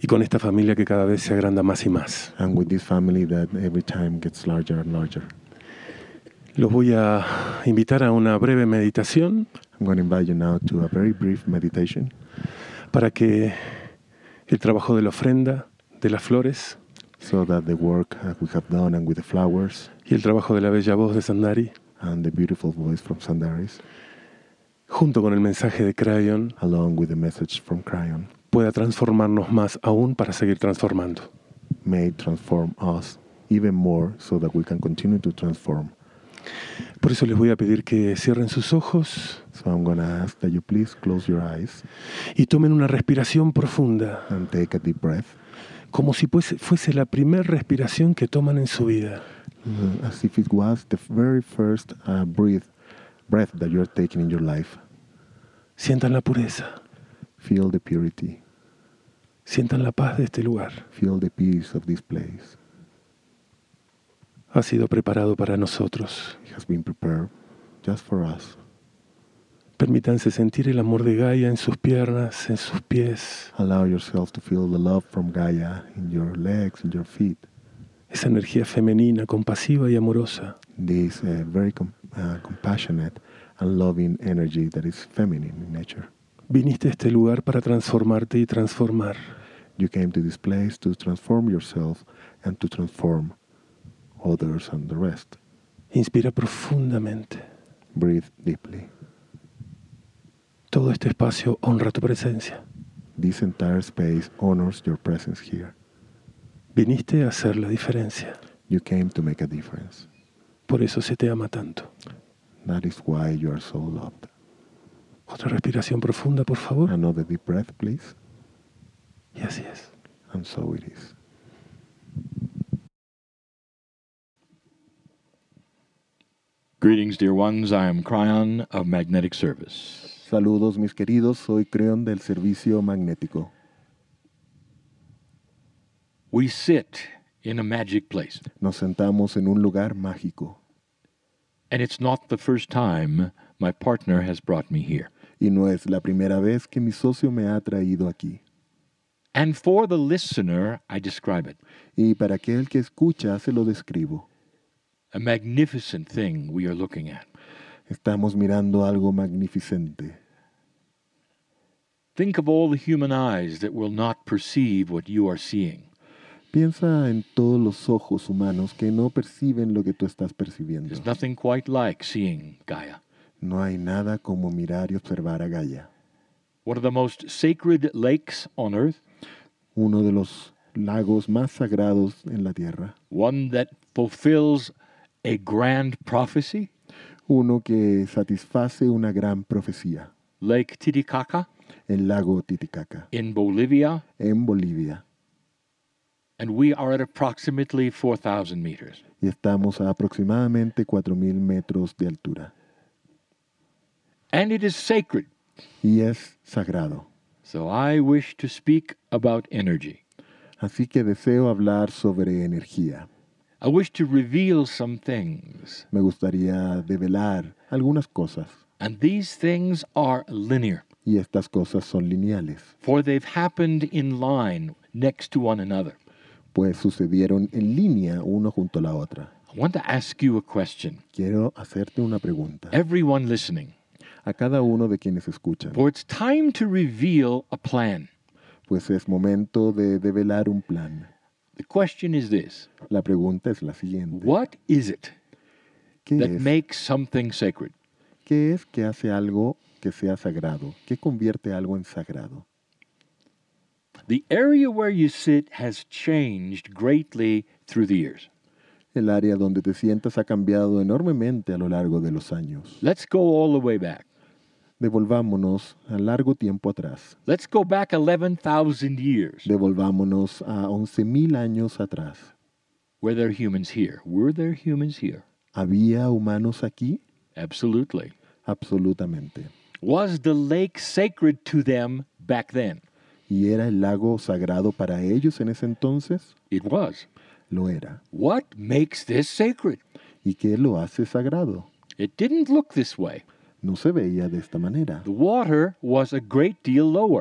con esta familia que cada vez se agranda más y más. And with this family that every time gets larger and larger. Los voy a invitar a una breve meditación I'm going to invite you now to a very brief meditation para que el trabajo de la ofrenda, de las flores so that the work we have done and with the flowers y el trabajo de la bella voz de Sandari, and the beautiful voice from Sandaris, junto con el mensaje de Crayon, along with the message from Cryon, pueda transformarnos más aún para seguir transformando. may transform us even more so that we can continue to transform. Por eso les voy a pedir que cierren sus ojos So I'm going to ask that you please close your eyes y tomen una respiración profunda, and take a deep breath, como si fuese la primera respiración que toman en su vida. as if it was the very first breath that you're taking in your life. Sientan la pureza, Feel the purity, sientan la paz de este lugar. feel the peace of this place. Ha sido preparado para nosotros. It has been prepared just for us. Permítanse sentir el amor de Gaia en sus piernas, en sus pies. Allow yourself to feel the love from Gaia in your legs, in your feet. Esa energía femenina, compasiva y amorosa. This very compassionate and loving energy that is feminine in nature. Viniste a este lugar para transformarte y transformar. You came to this place to transform yourself and to transform others and the rest. Inspira profundamente. Breathe deeply. Todo este espacio honra tu presencia. This entire space honors your presence here. Viniste a hacer la diferencia. You came to make a difference. Por eso se te ama tanto. That is why you are so loved. Otra respiración profunda, por favor. Another deep breath, please. Y así es. And so it is. Greetings, dear ones. I am Cryon of Magnetic Service. Saludos, mis queridos. Soy Creon del Servicio Magnético. We sit in a magic place, Nos sentamos en un lugar mágico. and it's not the first time my partner has brought me here. Y no es la primera vez que mi socio me ha traído aquí. And for the listener, I describe it. Y para aquel que escucha, se lo describo. A magnificent thing we are looking at. Estamos mirando algo magnificente. Think of all the human eyes that will not perceive what you are seeing. Piensa en todos los ojos humanos que no perciben lo que tú estás percibiendo. There's nothing quite like seeing Gaia. No hay nada como mirar y observar a Gaia. One of the most sacred lakes on earth, Uno de los lagos más sagrados en la tierra. one that fulfills a grand prophecy, Uno que satisface una gran profecía. Lake Titicaca El lago Titicaca, in Bolivia, en Bolivia. and we are at approximately 4,000 meters. Y estamos a aproximadamente 4,000 metros de altura. And it is sacred. Y es sagrado. So I wish to speak about energy. Así que deseo hablar sobre energía. I wish to reveal some things. Me gustaría develar algunas cosas. And these things are linear, Y estas cosas son lineales, for they've happened in line next to one another. pues sucedieron en línea uno junto a la otra. I want to ask you a question. Quiero hacerte una pregunta Everyone listening, a cada uno de quienes escuchan, for it's time to reveal a plan. pues es momento de develar un plan. The question is this: La pregunta es la siguiente. what is it ¿Qué that es? makes something sacred? ¿Qué es que hace algo que sea sagrado? ¿Qué convierte algo en sagrado? The area where you sit has changed greatly through the years. El área donde te sientas ha cambiado enormemente a lo largo de los años. Let's go all the way back. Devolvámonos a largo tiempo atrás. Let's go back 11,000 years. Devolvámonos a 11,000 años atrás. Were there humans here? Were there humans here? ¿Había humanos aquí? Absolutely. Absolutamente. Was the lake sacred to them back then? ¿Y era el lago sagrado para ellos en ese entonces? It was. Lo era. What makes this sacred? ¿Y qué lo hace sagrado? It didn't look this way. No se veía de esta manera. The water was a great deal lower.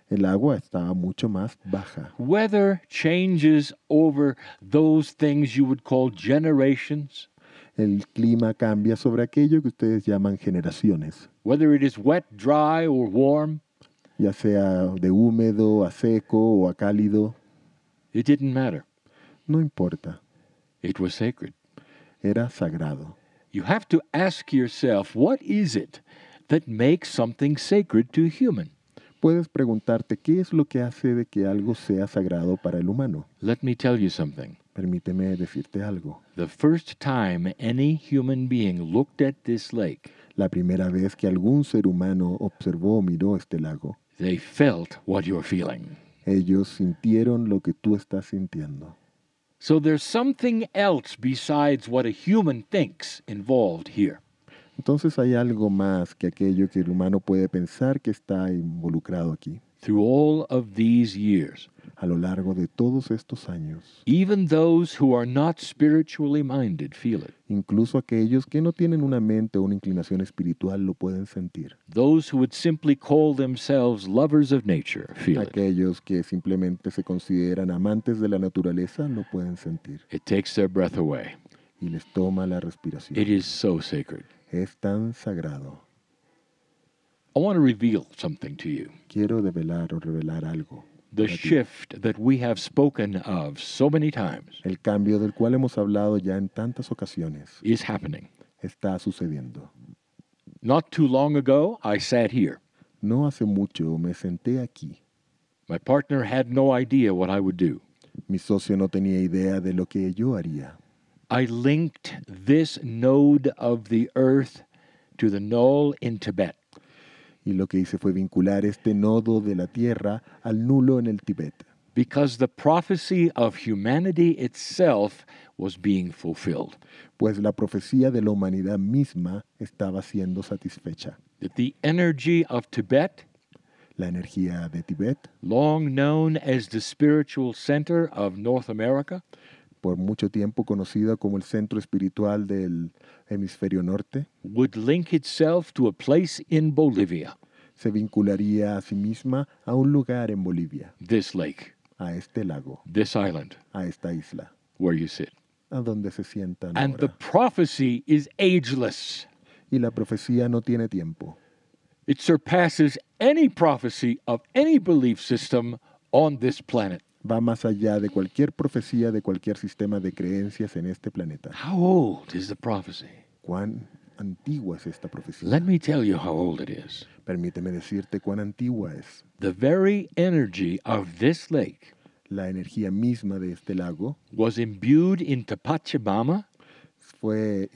El agua estaba mucho más baja. Weather changes over those things you would call generations. El clima cambia sobre aquello que ustedes llaman generaciones, Whether it is wet, dry, or warm, ya sea de húmedo a seco o a cálido, it didn't matter. no importa, It was sacred. era sagrado. You have to ask yourself, what is it that makes something sacred to a human? Puedes preguntarte qué es lo que hace de que algo sea sagrado para el humano. Let me tell you something. Permíteme decirte algo. The first time any human being looked at this lake, La primera vez que algún ser humano observó o miró este lago, they felt what you're feeling. ellos sintieron lo que tú estás sintiendo. So there's something else besides what a human thinks involved here. Entonces hay algo más que aquello que el humano puede pensar que está involucrado aquí. Through all of these years, A lo largo de todos estos años, even those who are not spiritually minded feel it. incluso aquellos que no tienen una mente o una inclinación espiritual lo pueden sentir. Those who would simply call themselves lovers of nature feel it. Aquellos que simplemente se consideran amantes de la naturaleza lo pueden sentir It takes their breath away. y les toma la respiración. It is so sacred. Es tan sagrado. I want to reveal something to you. Quiero develar o revelar algo. The para ti. shift that we have spoken of so many times El cambio del cual hemos hablado ya en tantas ocasiones is happening. está sucediendo. Not too long ago, I sat here. No hace mucho me senté aquí. My partner had no idea what I would do. Mi socio no tenía idea de lo que yo haría. I linked this node of the earth to the knoll in Tibet. Y lo que hice fue vincular este nodo de la tierra al nulo en el Tíbet, Because the prophecy of humanity itself was being fulfilled. pues la profecía de la humanidad misma estaba siendo satisfecha. That the energy of Tibet, La energía de Tíbet, long known as the spiritual center of North America, por mucho tiempo conocida como el centro espiritual del hemisferio norte, would link itself to a place in Bolivia, se vincularía a sí misma a un lugar en Bolivia, this lake, a este lago, this island a esta isla, where you sit. a donde se sientan And the ahora. prophecy is ageless. Y la profecía no tiene tiempo. It surpasses any prophecy of any belief system on this planet. Va más allá de cualquier profecía de cualquier sistema de creencias en este planeta. How old is the prophecy? ¿Cuán antigua es esta profecía? Let me tell you how old it is. Permíteme decirte cuán antigua es. The very energy of this lake La energía misma de este lago was imbued into Pachamama, fue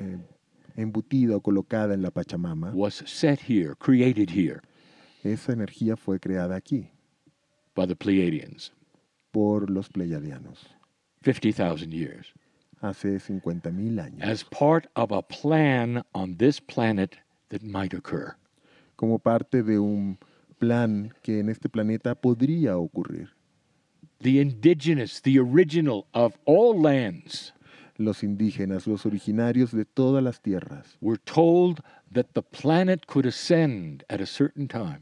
embutida o colocada en la Pachamama. was set here, created here Esa energía fue creada aquí by the Pleiadians por los pleiadianos 50,000 years hace 50,000 años, as part of a plan on this planet that might occur. como parte de un plan que en este planeta podría ocurrir. The indigenous, the original of all lands, Los indígenas, los originarios de todas las tierras, were told that the planet could ascend at a certain time.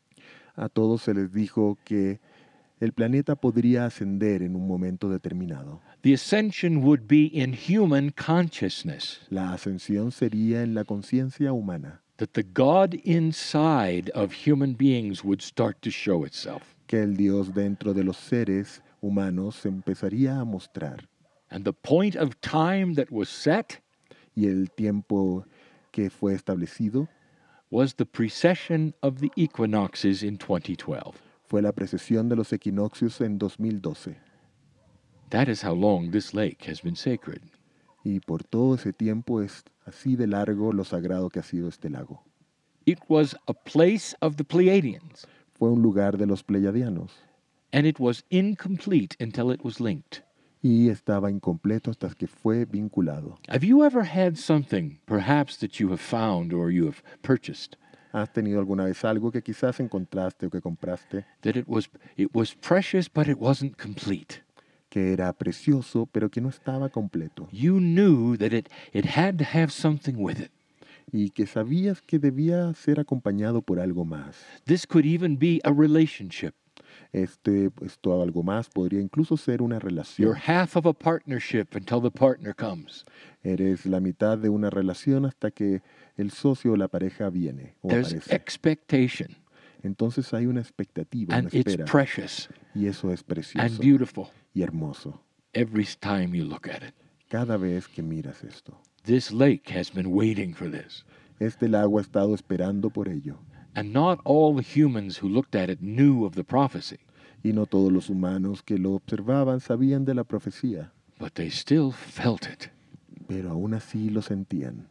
a todos se les dijo que el planeta podría ascender en un momento determinado. The ascension would be in human consciousness, La ascensión sería en la conciencia humana, that the God inside of human beings would start to show itself. que el Dios dentro de los seres humanos se empezaría a mostrar. And the point of time that was set Y el tiempo que fue establecido was the precession of the equinoxes in 2012. fue la precesión de los equinoccios en 2012. That is how long this lake has been sacred. Y por todo ese tiempo es así de largo lo sagrado que ha sido este lago. It was a place of the Pleiadians, Fue un lugar de los pleiadianos and it was incomplete until it was linked. y estaba incompleto hasta que fue vinculado. Have you ever had something, perhaps that you have found or you have purchased, ¿Has tenido alguna vez algo que quizás encontraste o que compraste that it was precious but it wasn't complete? que era precioso pero que no estaba completo? You knew that it had to have something with it. y que sabías que debía ser acompañado por algo más. This could even be a relationship. Esto algo más podría incluso ser una relación. You're half of a partnership until the partner comes. Eres la mitad de una relación hasta que el socio o la pareja viene o There's aparece. expectation, Entonces hay una expectativa, una and it's espera, precious y eso es and precioso beautiful y hermoso every time you look at it. cada vez que miras esto. This lake has been waiting for this. Este lago ha estado esperando por ello, And not all the humans who looked at it knew of the prophecy, y no todos los humanos que lo observaban sabían de la profecía, but they still felt it. pero aún así lo sentían.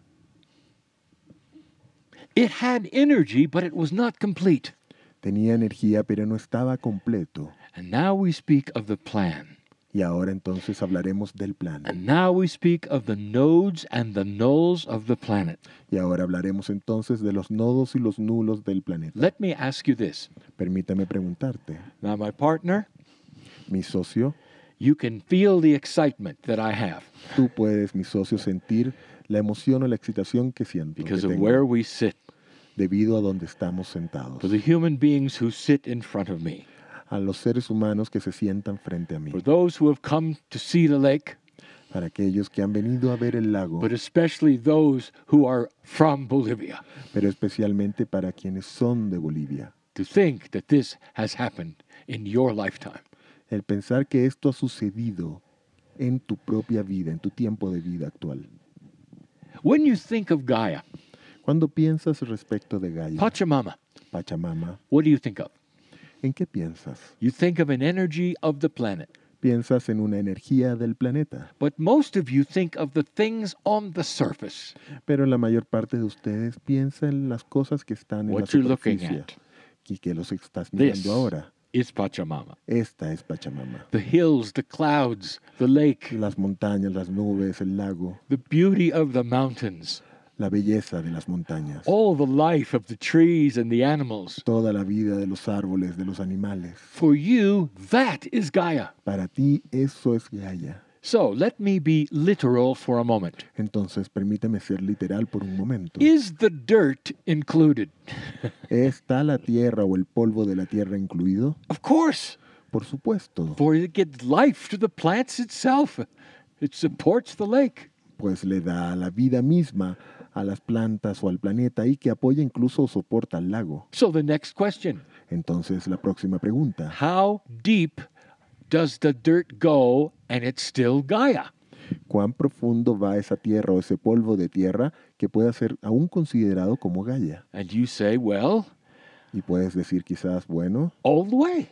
It had energy, but it was not complete. Tenía energía, pero no estaba completo. And now we speak of the plan. Y ahora entonces hablaremos del plan. And now we speak of the nodes and the nulls of the planet. Y ahora hablaremos entonces de los nodos y los nulos del planeta. Let me ask you this. Permítame preguntarte, Now, my partner, mi socio, you can feel the excitement that I have tú puedes, mi socio, sentir la emoción o la excitación que siento, que because of tengo, where we sit, debido a donde estamos sentados, for the human beings who sit in front of me, a los seres humanos que se sientan frente a mí, for those who have come to see the lake, para aquellos que han venido a ver el lago, but especially those who are from Bolivia, pero especialmente para quienes son de Bolivia. to think that this has happened in your lifetime. El pensar que esto ha sucedido en tu propia vida, en tu tiempo de vida actual. When you think of Gaia, Cuando piensas respecto de Gaia, Pachamama, Pachamama, what do you think of? ¿en qué piensas? You think of an energy of the planet. Piensas en una energía del planeta, But most of you think of the things on the surface, pero la mayor parte de ustedes piensa en las cosas que están en la what you're looking superficie at. y que los estás This mirando ahora. is Pachamama. Esta es Pachamama. The hills, the clouds, the lake, Las montañas, las nubes, el lago, the beauty of the mountains, la belleza de las montañas, all the life of the trees and the animals. toda la vida de los árboles, de los animales. For you, that is Gaia. Para ti eso es Gaia. So let me be literal for a moment. Entonces permíteme ser literal por un momento. Is the dirt included? ¿Está la tierra o el polvo de la tierra incluido? Of course, Por supuesto, for it gives life to the plants itself. It supports the lake. pues le da la vida misma a las plantas o al planeta y que apoya incluso o soporta al lago. So the next question, Entonces la próxima pregunta, how deep does the dirt go and it's still Gaia? ¿cuán profundo va esa tierra o ese polvo de tierra que pueda ser aún considerado como Gaia? And you say, well, Y puedes decir quizás, bueno, all the way.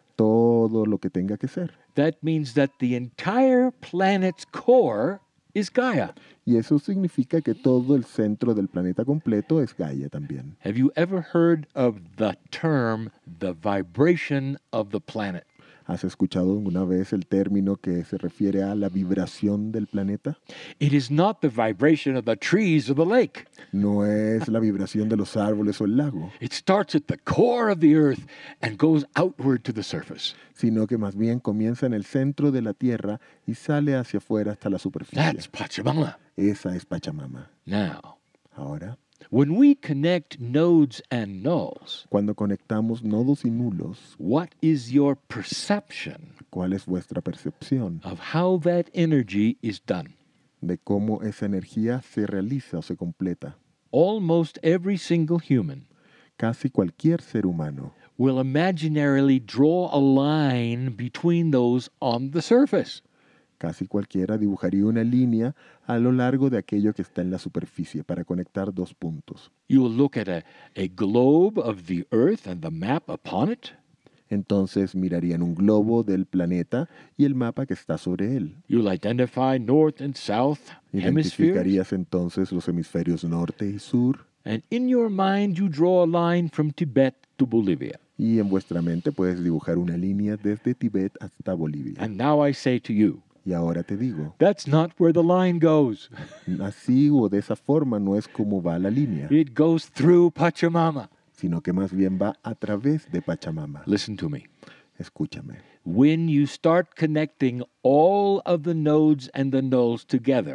todo lo que tenga que ser. That means that the entire planet's core is Gaia. Y eso significa que todo el centro del planeta completo es Gaia también. Have you ever heard of the term the vibration of the planet? ¿Has escuchado alguna vez el término que se refiere a la vibración del planeta? It is not the vibration of the trees or the lake. No es la vibración de los árboles o el lago, It starts at the core of the earth and goes outward to the surface. sino que más bien comienza en el centro de la tierra y sale hacia afuera hasta la superficie. That's Pachamama. Esa es Pachamama. Now, Ahora, when we connect nodes and nulls, cuando conectamos nodos y nulos, what is your perception ¿cuál es vuestra percepción of how that energy is done? de cómo esa energía se realiza o se completa? Almost every single human Casi cualquier ser humano will imaginarily draw a line between those on the surface. Casi cualquiera dibujaría una línea a lo largo de aquello que está en la superficie para conectar dos puntos. You will look at a globe of the earth and the map upon it. Entonces mirarían un globo del planeta y el mapa que está sobre él. You'll identify north and south hemispheres. Identificarías entonces los hemisferios norte y sur And in your mind, you draw a line from Tibet to Bolivia. y en vuestra mente puedes dibujar una línea desde Tibet hasta Bolivia. And now I say to you, Y ahora te digo, that's not where the line goes. así o de esa forma no es como va la línea, It goes through Pachamama. sino que más bien va a través de Pachamama. Listen to me. Escúchame. When you start connecting all of the nodes and the nulls together,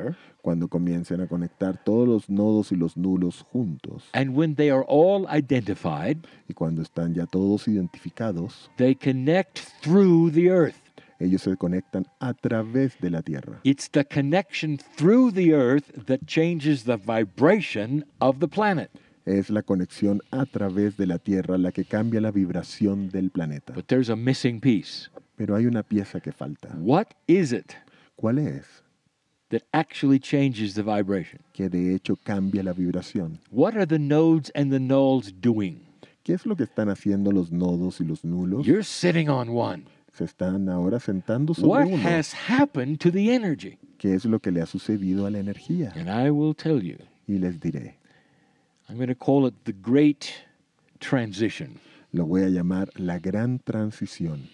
Cuando comiencen a conectar todos los nodos y los nulos juntos. And when they are all identified, Y cuando están ya todos identificados, they connect through the earth. ellos se conectan a través de la Tierra. It's the connection through the earth that changes the vibration of the planet. Es la conexión a través de la Tierra la que cambia la vibración del planeta. But there's a missing piece. Pero hay una pieza que falta. What is it ¿Cuál es? that actually changes the vibration? Que de hecho cambia la vibración. What are the nodes and the nulls doing? ¿Qué es lo que están haciendo los nodos y los nulos? You're sitting on one. Se están ahora sentando sobre What uno. has happened to the energy? ¿Qué es lo que le ha sucedido a la energía? And I will tell you. Y les diré. I'm going to call it the great transition. Lo voy a llamar la gran transición.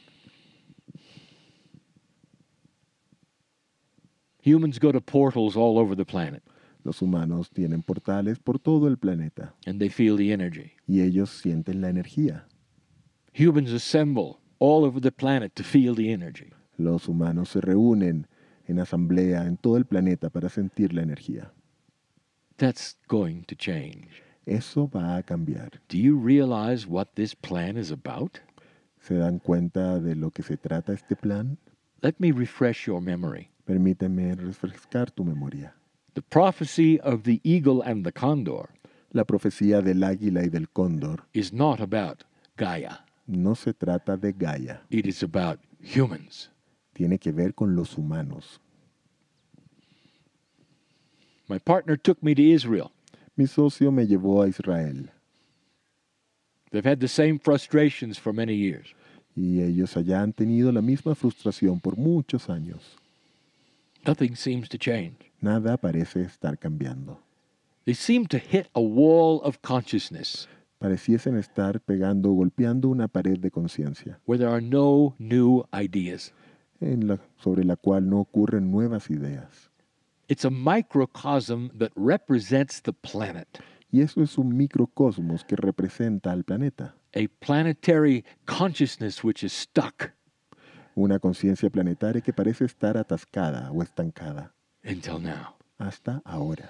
Humans go to portals all over the planet, Los humanos tienen portales por todo el planeta and they feel the energy. y ellos sienten la energía. Humans assemble all over the planet to feel the energy. Los humanos se reúnen en asamblea en todo el planeta para sentir la energía. That's going to change. Eso va a cambiar. Do you realize what this plan is about? ¿Se dan cuenta de lo que se trata este plan? Let me refresh your memory. Permíteme refrescar tu memoria. The prophecy of the eagle and the condor La profecía del águila y del cóndor is not about Gaia. no se trata de Gaia, It is about humans. tiene que ver con los humanos. My partner took me to Israel. Mi socio me llevó a Israel They've had the same frustrations for many years. y ellos allá han tenido la misma frustración por muchos años. Nothing seems to change. Nada parece estar cambiando. They seem to hit a wall of consciousness Pareciesen estar golpeando una pared de conciencia where there are no new ideas. sobre la cual no ocurren nuevas ideas. It's a microcosm that represents the planet, Y eso es un microcosmos que representa al planeta, a planetary consciousness which is stuck una conciencia planetaria que parece estar atascada o estancada until now. hasta ahora.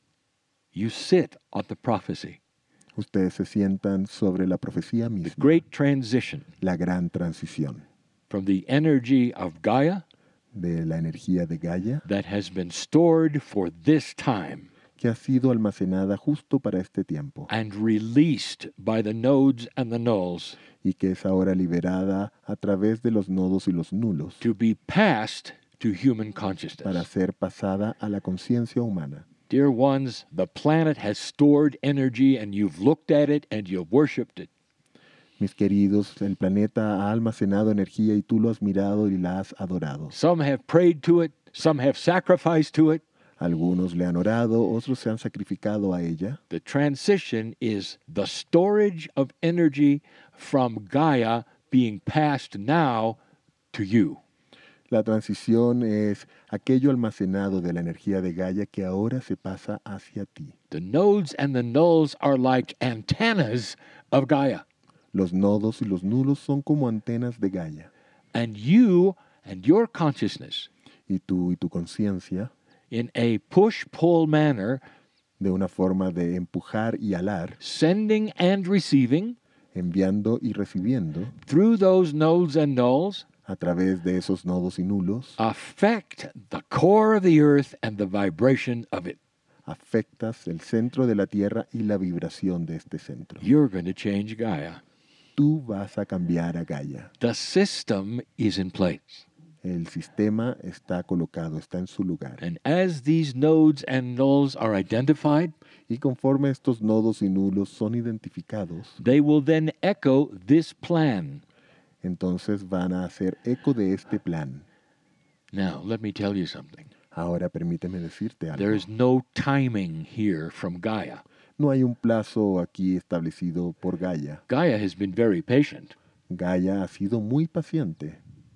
You sit on the prophecy, Ustedes se sientan sobre la profecía the misma, great transition la gran transición from the energy of Gaia de la energía de Gaia that has been stored for this time que ha sido almacenada justo para este tiempo and released by the nodes and the nulls y que es ahora liberada a través de los nodos y los nulos to be passed to human para consciousness. ser pasada a la conciencia humana. Dear ones, the planet has stored energy and you've looked at it and you've worshipped it. Mis queridos, el planeta ha almacenado energía y tú lo has mirado y la has adorado. Some have prayed to it, some have sacrificed to it. Algunos le han orado, otros se han sacrificado a ella. The transition is the storage of energy from Gaia being passed now to you. La transición es aquello almacenado de la energía de Gaia que ahora se pasa hacia ti. The nodes and the nulls are like antennas of Gaia. Los nodos y los nulos son como antenas de Gaia. And you and your consciousness, Y tú y tu conciencia, in a push-pull manner, de una forma de empujar y alar, sending and receiving enviando y recibiendo, through those nodes and nulls, a través de esos nodos y nulos, affect the core of the earth and the vibration of it. afectas el centro de la Tierra y la vibración de este centro. You're going to change Gaia. Tú vas a cambiar a Gaia. The system is in place. El sistema está colocado, está en su lugar. And as these nodes and nulls are identified, Y conforme estos nodos y nulos son identificados, they will then echo this plan. entonces van a hacer eco de este plan. Now, let me tell you something. Ahora permíteme decirte algo. There is no timing here from Gaia. No hay un plazo aquí establecido por Gaia. Gaia has been very patient. Gaia ha sido muy paciente.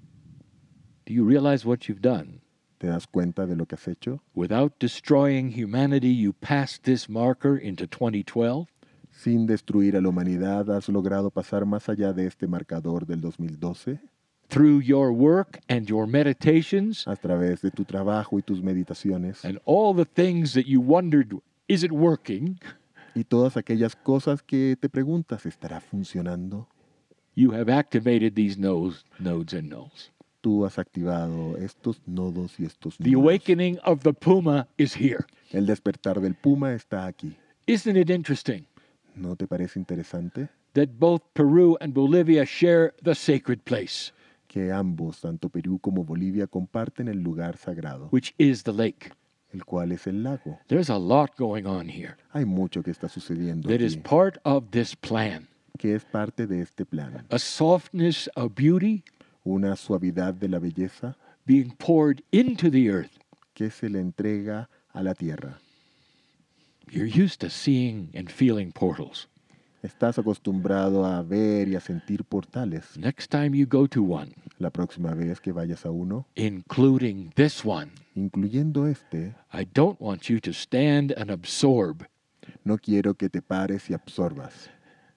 Do you realize what you've done? ¿Te das cuenta de lo que has hecho? Without destroying humanity, you passed this marker into 2012. Sin destruir a la humanidad, has logrado pasar más allá de este marcador del 2012. through your work and your meditations a través de tu trabajo y tus meditaciones and all the things that you wondered, is it working? y todas aquellas cosas que te preguntas, ¿estará funcionando? You have activated these nodes and nulls. Tú has activado estos nodos y estos The nudos. awakening of the Puma is here. El despertar del puma está aquí. Isn't it interesting ¿No te parece interesante? that both Peru and Bolivia share the sacred place, Que ambos, tanto Perú como Bolivia, comparten el lugar sagrado, which is the lake? el cual es el lago. There's a lot going on here Hay mucho que está sucediendo that is aquí, part of this plan. que es parte de este plan. A softness of beauty Una suavidad de la belleza being poured into the earth. que se le entrega a la tierra. You're used to seeing and feeling portals. Estás acostumbrado a ver y a sentir portales. Next time you go to one, La próxima vez que vayas a uno, including this one, incluyendo este, I don't want you to stand and absorb. no quiero que te pares y absorbas,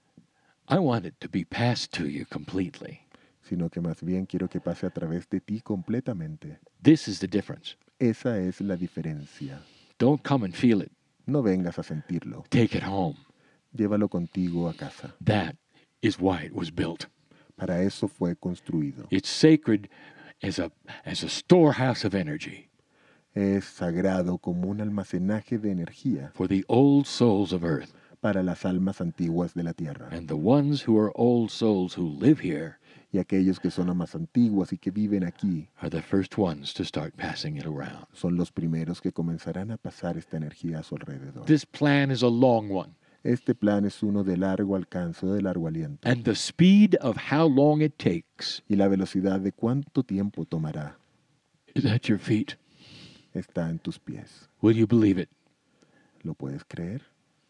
I want it to be passed to you completely. sino que más bien quiero que pase a través de ti completamente. This is the difference. Esa es la diferencia. Don't come and feel it. No vengas a sentirlo. Take it home. Llévalo contigo a casa. That is why it was built. Para eso fue construido. It's sacred as a storehouse of energy Es sagrado como un almacenaje de energía for the old souls of earth. para las almas antiguas de la tierra. And the ones who are old souls who live here Y aquellos que son almas antiguas y que viven aquí are the first ones to start passing it around. son los primeros que comenzarán a pasar esta energía a su alrededor. This plan is a long one. Este plan es uno de largo alcance, de largo aliento. And the speed of how long it takes Y la velocidad de cuánto tiempo tomará is at your feet. está en tus pies. Will you believe it? ¿Lo puedes creer?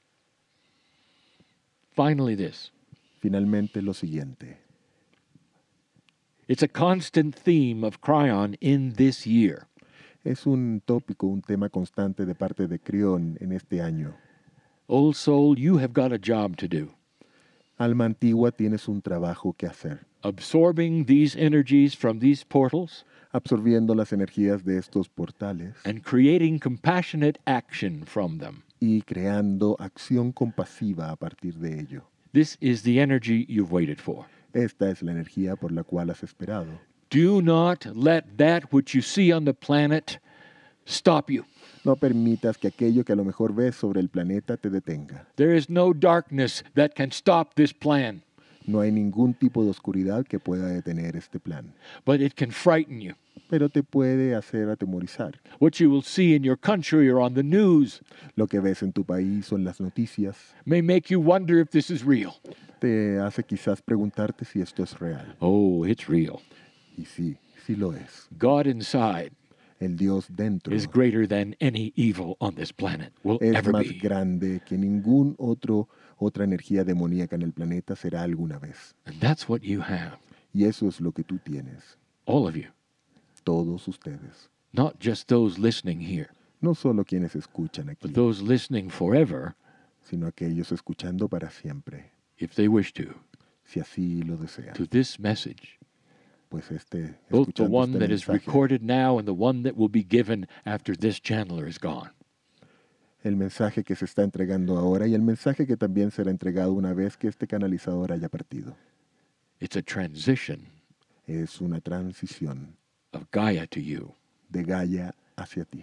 Finally, this. Finalmente lo siguiente. It's a constant theme of Cryon in this year. Es un tópico, un tema constante de parte de Crión en este año. Old soul, you have got a job to do. Alma antigua, tienes un trabajo que hacer, Absorbing these energies from these portals absorbiendo las energías de estos portales and creating compassionate action from them. y creando acción compasiva a partir de ello. This is the energy you've waited for. Esta es la energía por la cual has esperado. Do not let that which you see on the planet stop you. No permitas que aquello que a lo mejor ves sobre el planeta te detenga. There is no darkness that can stop this plan, No hay ningún tipo de oscuridad que pueda detener este plan, but it can frighten you. pero te puede hacer atemorizar. What you will see in your country or on the news Lo que ves en tu país o en las noticias may make you wonder if this is real. te hace quizás preguntarte si esto es real. Oh, it's real. Y sí, sí lo es. God inside El Dios dentro is greater than any evil on this planet will es ever más be. grande que otra energía demoníaca en el planeta será alguna vez. And that's what you have, Y eso es lo que tú tienes, all of you, todos ustedes. not just those listening here, No solo quienes escuchan aquí, but those listening forever sino aquellos escuchando para siempre, if they wish to, si así lo desean. to this message. Pues Both the escuchando one este that is mensaje, recorded now and the one that will be given after this channeler is gone. el mensaje que se está entregando ahora y el mensaje que también será entregado una vez que este canalizador haya partido. It's a transition Es una transición of Gaia to you. de Gaia hacia ti.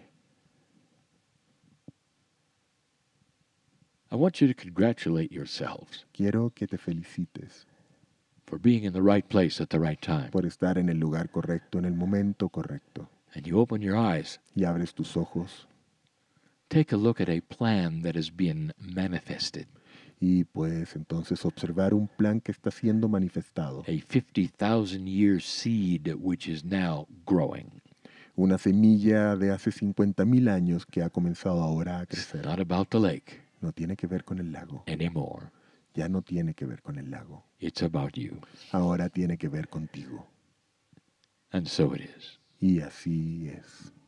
I want you to congratulate yourselves Quiero que te felicites for being in the right place at the right time. por estar en el lugar correcto, en el momento correcto. And you open your eyes, Y abres tus ojos take a look at a plan that has been manifested, y puedes entonces observar un plan que está siendo manifestado. a 50,000 year seed which is now growing. Una semilla de hace 50,000 años que ha comenzado ahora a It's crecer. not about the lake No tiene que ver con el lago. anymore. Ya no tiene que ver con el lago. It's about you. Ahora tiene que ver contigo. And so it is. Y así es.